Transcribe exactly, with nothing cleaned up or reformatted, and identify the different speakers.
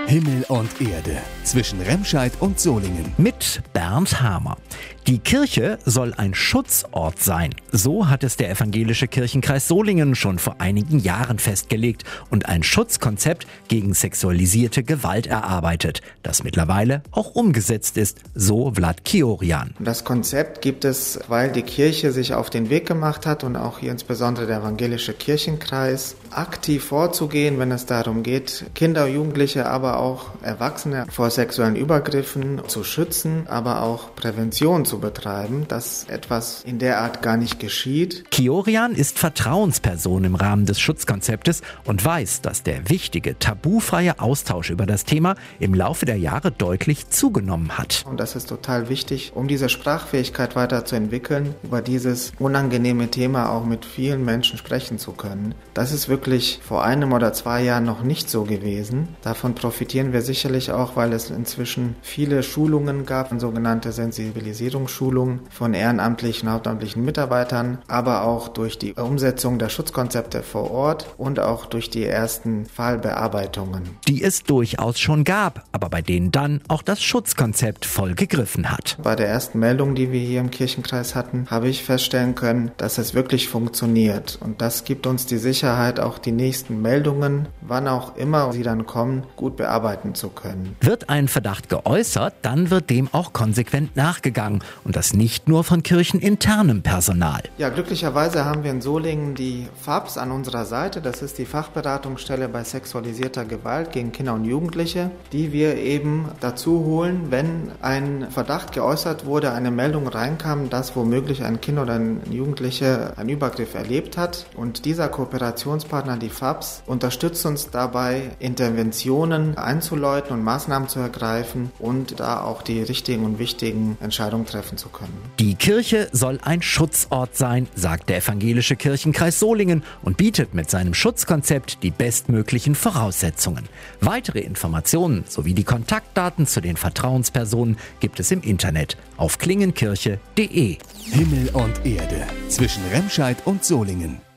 Speaker 1: Himmel und Erde zwischen Remscheid und Solingen.
Speaker 2: Mit Bernd Hamer. Die Kirche soll ein Schutzort sein. So hat es der Evangelische Kirchenkreis Solingen schon vor einigen Jahren festgelegt und ein Schutzkonzept gegen sexualisierte Gewalt erarbeitet, das mittlerweile auch umgesetzt ist, so Vlad Kiorian.
Speaker 3: Das Konzept gibt es, weil die Kirche sich auf den Weg gemacht hat und auch hier insbesondere der Evangelische Kirchenkreis, aktiv vorzugehen, wenn es darum geht, Kinder, Jugendliche, aber auch Erwachsene vor sexuellen Übergriffen zu schützen, aber auch Prävention zu betreiben, dass etwas in der Art gar nicht geschieht.
Speaker 2: Kiorian ist Vertrauensperson im Rahmen des Schutzkonzeptes und weiß, dass der wichtige, tabufreie Austausch über das Thema im Laufe der Jahre deutlich zugenommen hat.
Speaker 3: Und das ist total wichtig, um diese Sprachfähigkeit weiterzuentwickeln, über dieses unangenehme Thema auch mit vielen Menschen sprechen zu können. Das ist wirklich vor einem oder zwei Jahren noch nicht so gewesen. Davon profitieren wir sicherlich auch, weil es inzwischen viele Schulungen gab, sogenannte Sensibilisierungsschulungen von ehrenamtlichen, hauptamtlichen Mitarbeitern, aber auch durch die Umsetzung der Schutzkonzepte vor Ort und auch durch die ersten Fallbearbeitungen.
Speaker 2: Die es durchaus schon gab, aber bei denen dann auch das Schutzkonzept voll gegriffen hat.
Speaker 3: Bei der ersten Meldung, die wir hier im Kirchenkreis hatten, habe ich feststellen können, dass es wirklich funktioniert. Und das gibt uns die Sicherheit, auch die nächsten Meldungen, wann auch immer sie dann kommen, gut bearbeiten zu können.
Speaker 2: Wird ein Verdacht geäußert, dann wird dem auch konsequent nachgegangen und das nicht nur von kircheninternem Personal.
Speaker 3: Ja, glücklicherweise haben wir in Solingen die F A B S an unserer Seite. Das ist die Fachberatungsstelle bei sexualisierter Gewalt gegen Kinder und Jugendliche, die wir eben dazu holen, wenn ein Verdacht geäußert wurde, eine Meldung reinkam, dass womöglich ein Kind oder ein Jugendlicher einen Übergriff erlebt hat. Und dieser Kooperationspartner, die F A B S, unterstützt uns dabei, Interventionen einzuläuten und Maßnahmen zu ergreifen und da auch die richtigen und wichtigen Entscheidungen treffen zu können.
Speaker 2: Die Kirche soll ein Schutzort sein, sagt der Evangelische Kirchenkreis Solingen und bietet mit seinem Schutzkonzept die bestmöglichen Voraussetzungen. Weitere Informationen sowie die Kontaktdaten zu den Vertrauenspersonen gibt es im Internet auf klingenkirche punkt de.
Speaker 1: Himmel und Erde zwischen Remscheid und Solingen.